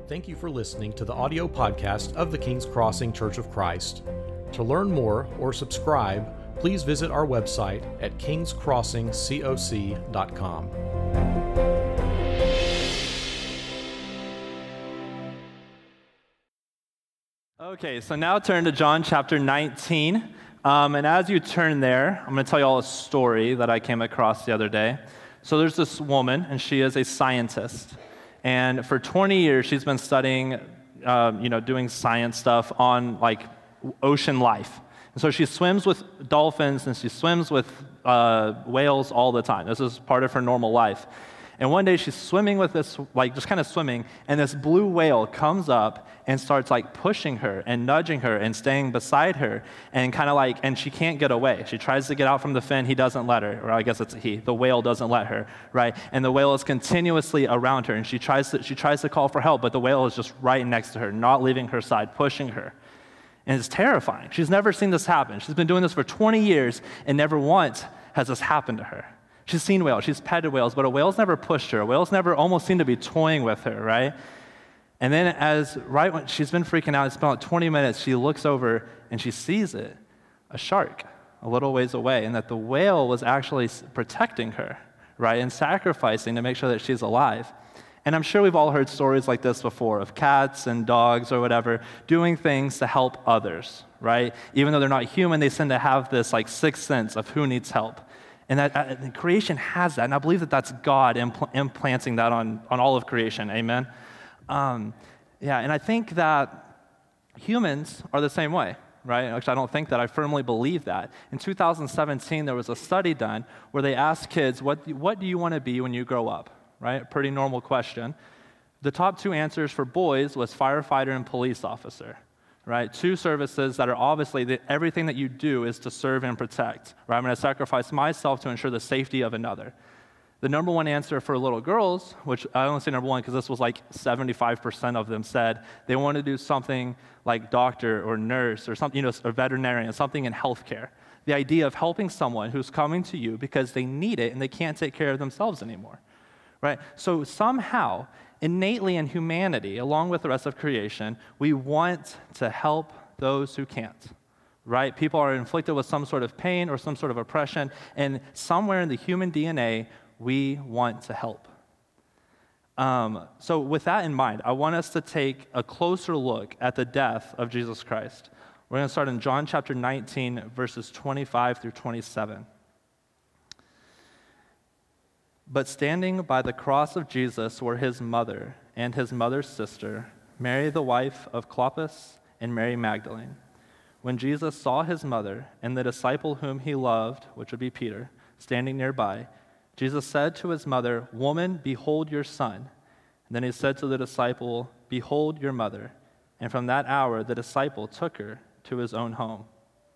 Thank you for listening to the audio podcast of the King's Crossing Church of Christ. To learn more or subscribe, please visit our website at kingscrossingcoc.com. Okay, so now turn to John chapter 19. And as you turn there, I'm going to tell you all a story that I came across the other day. So there's this woman, and she is a scientist. And for 20 years, she's been studying, doing science stuff on, ocean life. And so she swims with dolphins, and she swims with whales all the time. This is part of her normal life. And one day she's swimming with this, just kind of swimming, and this blue whale comes up and starts pushing her and nudging her and staying beside her and and she can't get away. She tries to get out from the fin, he doesn't let her, or I guess it's he, the whale doesn't let her, right? And the whale is continuously around her, and she tries to call for help, but the whale is just right next to her, not leaving her side, pushing her. And it's terrifying. She's never seen this happen. She's been doing this for 20 years, and never once has this happened to her. She's seen whales, she's petted whales, but a whale's never pushed her. A whale's never almost seemed to be toying with her, right? And then right when she's been freaking out, it's been 20 minutes, she looks over and she sees it, a shark, a little ways away, and that the whale was actually protecting her, right, and sacrificing to make sure that she's alive. And I'm sure we've all heard stories like this before of cats and dogs or whatever doing things to help others, right? Even though they're not human, they tend to have this sixth sense of who needs help. And that creation has that, and I believe that that's God implanting that on all of creation, amen? And I think that humans are the same way, right? Actually, I don't think that, I firmly believe that. In 2017, there was a study done where they asked kids, what do you want to be when you grow up, right? A pretty normal question. The top two answers for boys was firefighter and police officer. Right, two services that are obviously everything that you do is to serve and protect. Right, I'm going to sacrifice myself to ensure the safety of another. The number one answer for little girls, which I only say number one because this was 75% of them said they want to do something like doctor or nurse or something, or veterinarian, something in healthcare. The idea of helping someone who's coming to you because they need it and they can't take care of themselves anymore. Right, so somehow, innately in humanity, along with the rest of creation, we want to help those who can't, right? People are inflicted with some sort of pain or some sort of oppression, and somewhere in the human DNA, we want to help. So with that in mind, I want us to take a closer look at the death of Jesus Christ. We're going to start in John chapter 19, verses 25 through 27. But standing by the cross of Jesus were his mother and his mother's sister, Mary the wife of Clopas, and Mary Magdalene. When Jesus saw his mother and the disciple whom he loved, which would be Peter, standing nearby, Jesus said to his mother, "Woman, behold your son." And then he said to the disciple, "Behold your mother." And from that hour the disciple took her to his own home.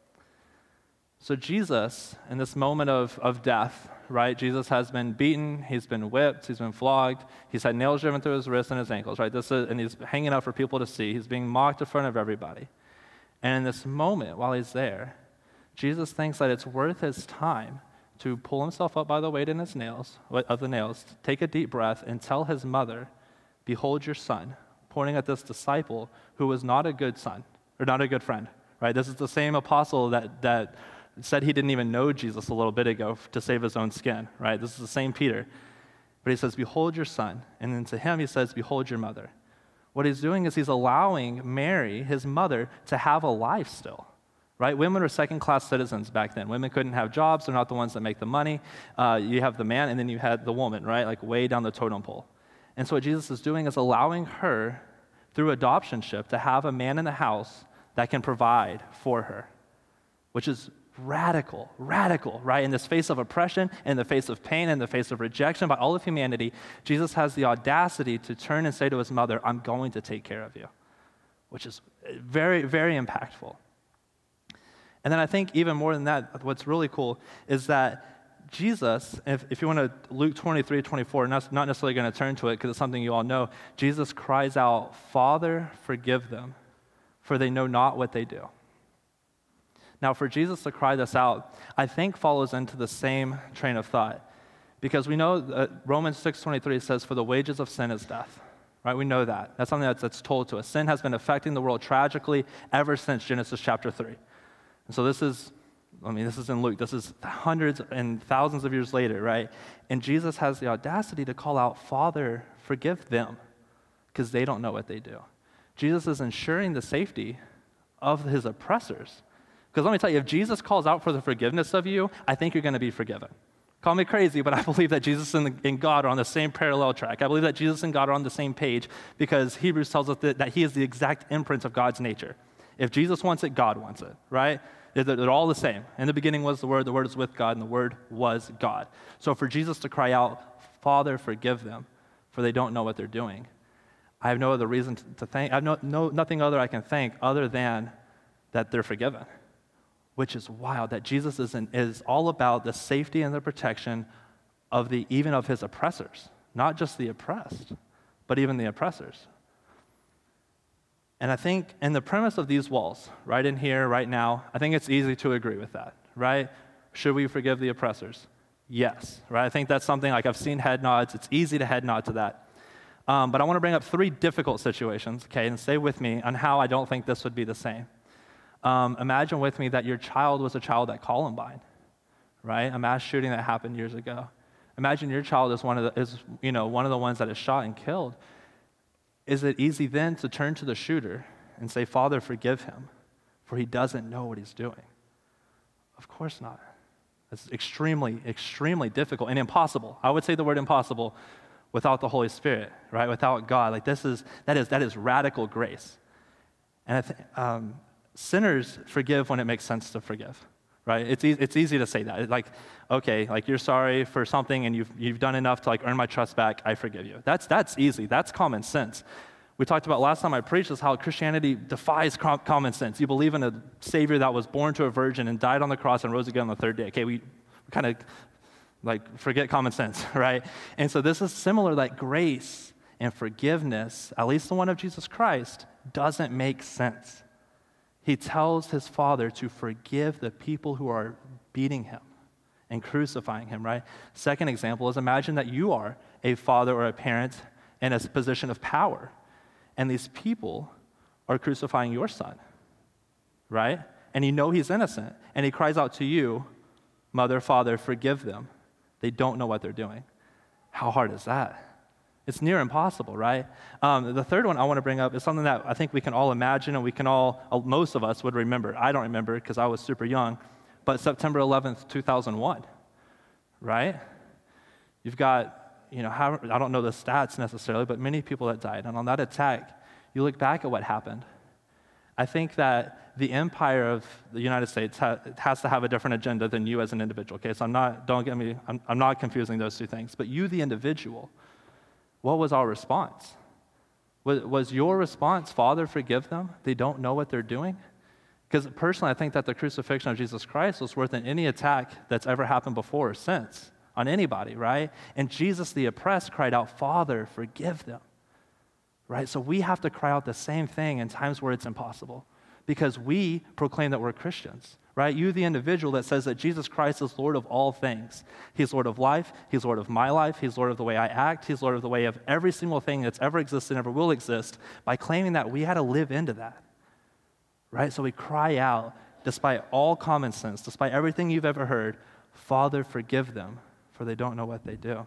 So Jesus, in this moment of death, right? Jesus has been beaten, he's been whipped, he's been flogged, he's had nails driven through his wrists and his ankles, right? And he's hanging out for people to see. He's being mocked in front of everybody. And in this moment, while he's there, Jesus thinks that it's worth his time to pull himself up by the weight of the nails, take a deep breath, and tell his mother, "Behold your son," pointing at this disciple who was not a good son, or not a good friend, right? This is the same apostle that said he didn't even know Jesus a little bit ago to save his own skin, right? This is the same Peter. But he says, "Behold your son." And then to him he says, "Behold your mother." What he's doing is he's allowing Mary, his mother, to have a life still, right? Women were second-class citizens back then. Women couldn't have jobs. They're not the ones that make the money. You have the man, and then you had the woman, right? Way down the totem pole. And so what Jesus is doing is allowing her, through adoptionship, to have a man in the house that can provide for her, which is radical, right? In this face of oppression, in the face of pain, in the face of rejection by all of humanity, Jesus has the audacity to turn and say to his mother, "I'm going to take care of you," which is very, very impactful. And then I think even more than that, what's really cool is that Jesus, if you want to, Luke 23, 24, not necessarily going to turn to it because it's something you all know, Jesus cries out, "Father, forgive them, for they know not what they do." Now, for Jesus to cry this out, I think follows into the same train of thought. Because we know that Romans 6:23 says, "For the wages of sin is death." right? We know that. That's something that's told to us. Sin has been affecting the world tragically ever since Genesis chapter 3. And so this is in Luke. This is hundreds and thousands of years later, right? And Jesus has the audacity to call out, Father, forgive them, because they don't know what they do. Jesus is ensuring the safety of his oppressors. Because let me tell you, if Jesus calls out for the forgiveness of you, I think you're going to be forgiven. Call me crazy, but I believe that Jesus and God are on the same parallel track. I believe that Jesus and God are on the same page because Hebrews tells us that he is the exact imprint of God's nature. If Jesus wants it, God wants it, right? They're all the same. In the beginning was the Word is with God, and the Word was God. So for Jesus to cry out, Father, forgive them, for they don't know what they're doing, I have no other reason to thank. I have nothing other I can thank other than that they're forgiven, which is wild, that Jesus is all about the safety and the protection of even of his oppressors, not just the oppressed, but even the oppressors. And I think in the premise of these walls, right in here, right now, I think it's easy to agree with that, right? Should we forgive the oppressors? Yes, right? I think that's something like I've seen head nods. It's easy to head nod to that. But I want to bring up 3 difficult situations, okay, and stay with me on how I don't think this would be the same. Imagine with me that your child was a child at Columbine, right? A mass shooting that happened years ago. Imagine your child is one of the ones that is shot and killed. Is it easy then to turn to the shooter and say, Father, forgive him, for he doesn't know what he's doing? Of course not. It's extremely, extremely difficult and impossible. I would say the word impossible without the Holy Spirit, right? Without God. Like that is radical grace. And sinners forgive when it makes sense to forgive, right? It's easy to say that. It's like, okay, like you're sorry for something and you've done enough to like earn my trust back, I forgive you. That's easy. That's common sense. We talked about last time I preached is how Christianity defies common sense. You believe in a Savior that was born to a virgin and died on the cross and rose again on the 3rd day. Okay, we kind of like forget common sense, right? And so this is similar, that grace and forgiveness, at least the one of Jesus Christ, doesn't make sense. He tells his Father to forgive the people who are beating him and crucifying him, right? Second example is imagine that you are a father or a parent in a position of power, and these people are crucifying your son, right? And you know he's innocent, and he cries out to you, Mother, Father, forgive them. They don't know what they're doing. How hard is that? It's near impossible, right? The third one I want to bring up is something that I think we can all imagine and we can most of us would remember. I don't remember because I was super young, but September 11th, 2001, right? You've got, I don't know the stats necessarily, but many people that died. And on that attack, you look back at what happened. I think that the empire of the United States has to have a different agenda than you as an individual, okay? So I'm not confusing those two things. But you, the individual, what was our response? Was your response, Father, forgive them? They don't know what they're doing? Because personally, I think that the crucifixion of Jesus Christ was worth than any attack that's ever happened before or since on anybody, right? And Jesus, the oppressed, cried out, Father, forgive them, right? So we have to cry out the same thing in times where it's impossible because we proclaim that we're Christians, right? You, the individual that says that Jesus Christ is Lord of all things. He's Lord of life. He's Lord of my life. He's Lord of the way I act. He's Lord of the way of every single thing that's ever existed and ever will exist. By claiming that, we had to live into that, right? So we cry out, despite all common sense, despite everything you've ever heard, Father, forgive them, for they don't know what they do.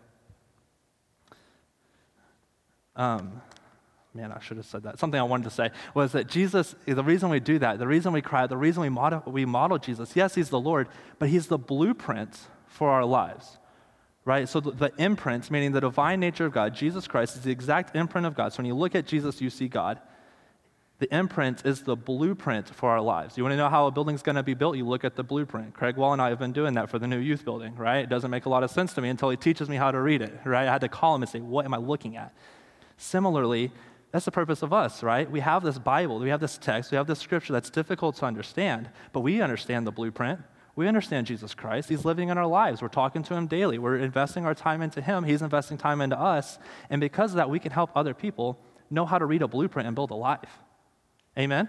Man, I should have said that. Something I wanted to say was that Jesus, the reason we do that, the reason we cry, the reason we model Jesus, yes, he's the Lord, but he's the blueprint for our lives, right? So the imprint, meaning the divine nature of God, Jesus Christ is the exact imprint of God. So when you look at Jesus, you see God. The imprint is the blueprint for our lives. You want to know how a building's going to be built? You look at the blueprint. Craig Wall and I have been doing that for the new youth building, right? It doesn't make a lot of sense to me until he teaches me how to read it, right? I had to call him and say, what am I looking at? Similarly, that's the purpose of us, right? We have this Bible, we have this text, we have this scripture that's difficult to understand, but we understand the blueprint. We understand Jesus Christ. He's living in our lives. We're talking to him daily. We're investing our time into him. He's investing time into us. And because of that, we can help other people know how to read a blueprint and build a life. Amen?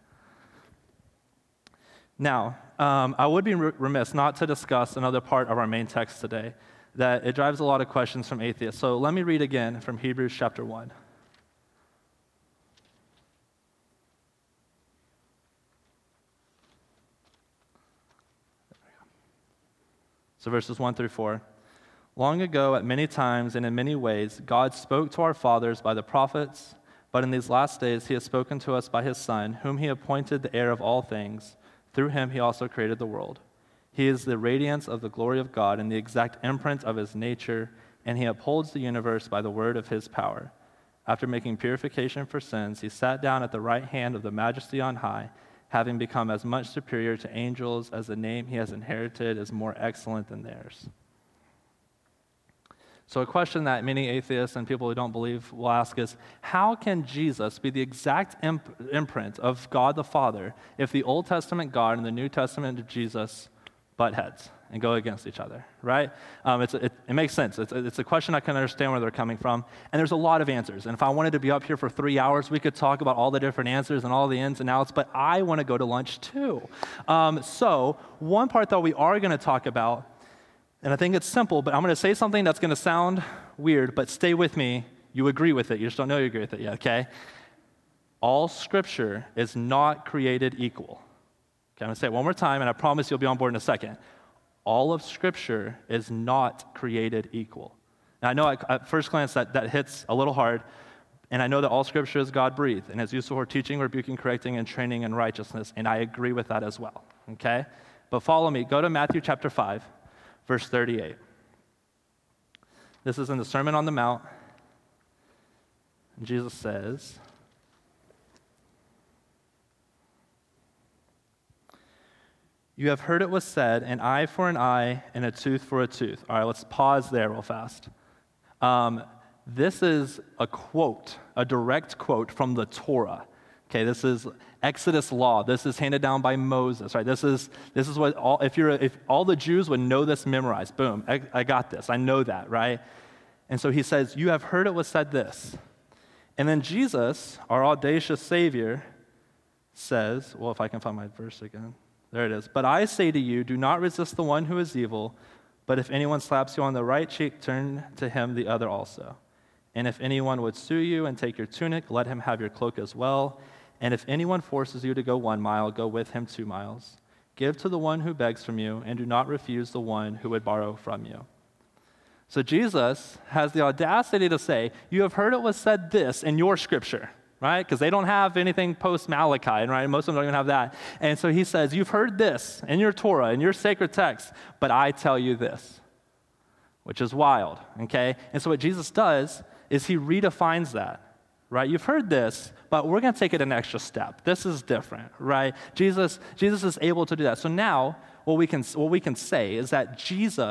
Now, I would be remiss not to discuss another part of our main text today, that it drives a lot of questions from atheists. So let me read again from Hebrews chapter 1. So verses 1 through 4. Long ago, at many times and in many ways, God spoke to our fathers by the prophets, but in these last days he has spoken to us by his Son, whom he appointed the heir of all things. Through him he also created the world. He is the radiance of the glory of God and the exact imprint of his nature, and he upholds the universe by the word of his power. After making purification for sins, he sat down at the right hand of the Majesty on high, having become as much superior to angels as the name he has inherited is more excellent than theirs. So a question that many atheists and people who don't believe will ask is, how can Jesus be the exact imprint of God the Father if the Old Testament God and the New Testament Jesus butt heads and go against each other, right? It makes sense. It's a question I can understand where they're coming from, and there's a lot of answers. And if I wanted to be up here for 3 hours, we could talk about all the different answers and all the ins and outs, but I want to go to lunch too. So one part that we are going to talk about, and I think it's simple, but I'm going to say something that's going to sound weird, but stay with me. You agree with it. You just don't know you agree with it yet, okay? All Scripture is not created equal. Okay, I'm going to say it one more time, and I promise you'll be on board in a second. All of Scripture is not created equal. Now, I know at first glance that hits a little hard, and I know that all Scripture is God-breathed, and is useful for teaching, rebuking, correcting, and training in righteousness, and I agree with that as well, okay? But follow me. Go to Matthew chapter 5. Verse 38. This is in the Sermon on the Mount. And Jesus says, "You have heard it was said, an eye for an eye and a tooth for a tooth." All right, let's pause there real fast. This is a quote, a direct quote from the Torah. Okay, this is Exodus law. This is handed down by Moses, right? This is what if all the Jews would know this memorized. Boom, I got this. I know that, right? And so he says, "You have heard it was said this." And then Jesus, our audacious Savior, says, well, if I can find my verse again. There it is. "But I say to you, do not resist the one who is evil, but if anyone slaps you on the right cheek, turn to him the other also. And if anyone would sue you and take your tunic, let him have your cloak as well. And if anyone forces you to go 1 mile, go with him 2 miles. Give to the one who begs from you, and do not refuse the one who would borrow from you." So Jesus has the audacity to say, you have heard it was said this in your Scripture, right? Because they don't have anything post-Malachi, right? Most of them don't even have that. And so he says, you've heard this in your Torah, in your sacred text, but I tell you this, which is wild, okay? And so what Jesus does is he redefines that. Right? You've heard this, but we're going to take it an extra step. This is different, right? Jesus is able to do that. So now what we can say is that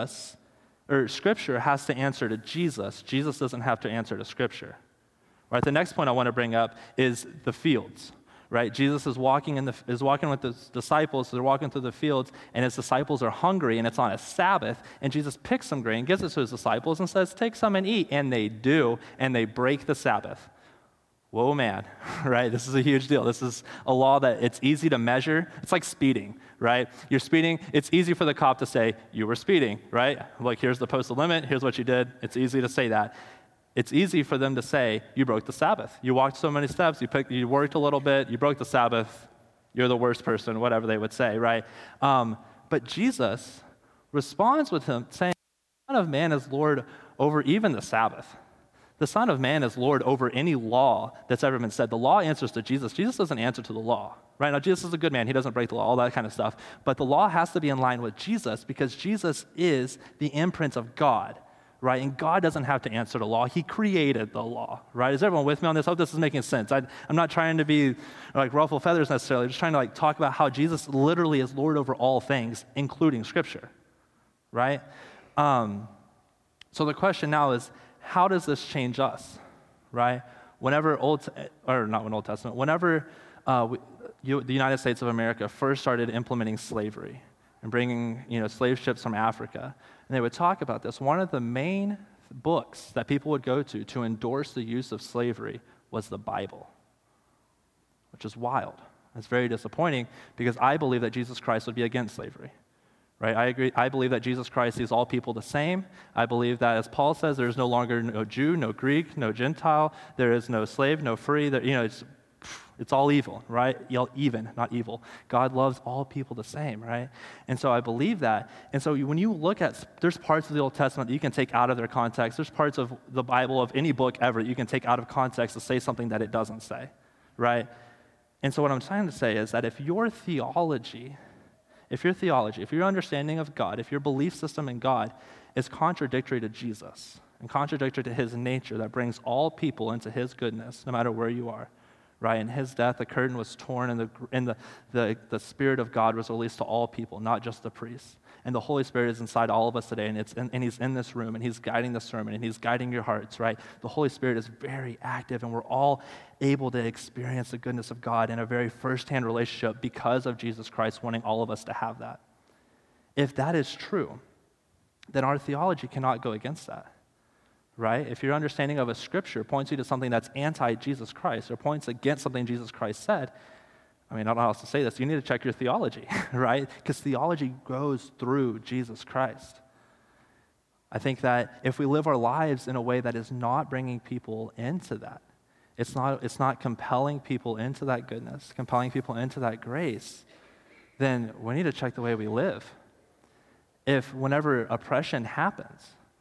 Scripture has to answer to Jesus. Jesus doesn't have to answer to Scripture. Right? The next point I want to bring up is the fields. Right? Jesus is walking with the disciples. So they're walking through the fields, and his disciples are hungry, and it's on a Sabbath. And Jesus picks some grain, gives it to his disciples, and says, "Take some and eat." And they do, and they break the Sabbath. Whoa, man, right? This is a huge deal. This is a law that it's easy to measure. It's like speeding, right? You're speeding. It's easy for the cop to say, you were speeding, right? Like, here's the postal limit. Here's what you did. It's easy to say that. It's easy for them to say, you broke the Sabbath. You walked so many steps. You worked a little bit. You broke the Sabbath. You're the worst person, whatever they would say, right? But Jesus responds with him saying, "The Son of Man is Lord over even the Sabbath." The Son of Man is Lord over any law that's ever been said. The law answers to Jesus. Jesus doesn't answer to the law, right? Now, Jesus is a good man. He doesn't break the law, all that kind of stuff. But the law has to be in line with Jesus because Jesus is the imprint of God, right? And God doesn't have to answer the law. He created the law, right? Is everyone with me on this? I hope this is making sense. I'm not trying to be like ruffle feathers necessarily. I'm just trying to like talk about how Jesus literally is Lord over all things, including Scripture, right? So the question now is, how does this change us, right? Whenever the United States of America first started implementing slavery and bringing, slave ships from Africa, and they would talk about this, one of the main books that people would go to endorse the use of slavery was the Bible, which is wild. It's very disappointing because I believe that Jesus Christ would be against slavery. Right, I agree. I believe that Jesus Christ sees all people the same. I believe that, as Paul says, there is no longer no Jew, no Greek, no Gentile. There is no slave, no free. It's all evil, right? Yell even, not evil. God loves all people the same, right? And so I believe that. And so when you look at, there's parts of the Old Testament that you can take out of their context. There's parts of the Bible, of any book ever, that you can take out of context to say something that it doesn't say, right? And so what I'm trying to say is that if your theology, if your understanding of God, if your belief system in God is contradictory to Jesus and contradictory to his nature that brings all people into his goodness, no matter where you are, right? In his death, the curtain was torn and the Spirit of God was released to all people, not just the priests. And the Holy Spirit is inside all of us today, and he's in this room, and he's guiding the sermon, and he's guiding your hearts, right? The Holy Spirit is very active, and we're all able to experience the goodness of God in a very firsthand relationship because of Jesus Christ wanting all of us to have that. If that is true, then our theology cannot go against that, right? If your understanding of a scripture points you to something that's anti-Jesus Christ or points against something Jesus Christ said, I don't know how else to say this. You need to check your theology, right? Because theology goes through Jesus Christ. I think that if we live our lives in a way that is not bringing people into that, it's not compelling people into that goodness, compelling people into that grace, then we need to check the way we live. If whenever oppression happens,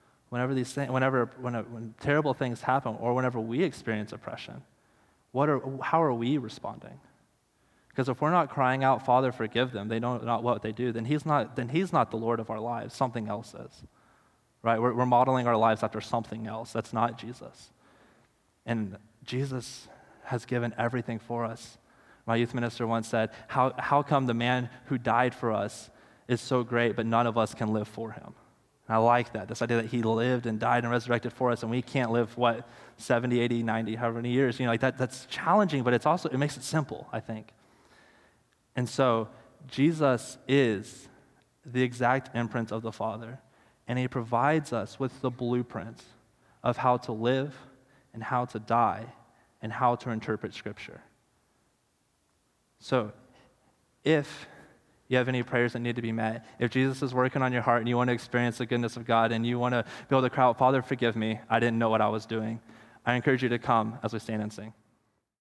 when terrible things happen, or whenever we experience oppression, how are we responding? Because if we're not crying out, Father, forgive them, they don't know what they do, then he's not the Lord of our lives. Something else is, right? We're modeling our lives after something else. That's not Jesus. And Jesus has given everything for us. My youth minister once said, how come the man who died for us is so great, but none of us can live for him? And I like that, this idea that he lived and died and resurrected for us, and we can't live, 70, 80, 90, however many years. That's challenging, but it makes it simple, I think. And so Jesus is the exact imprint of the Father, and he provides us with the blueprint of how to live and how to die and how to interpret Scripture. So if you have any prayers that need to be met, if Jesus is working on your heart and you want to experience the goodness of God and you want to be able to cry out, Father, forgive me, I didn't know what I was doing, I encourage you to come as we stand and sing.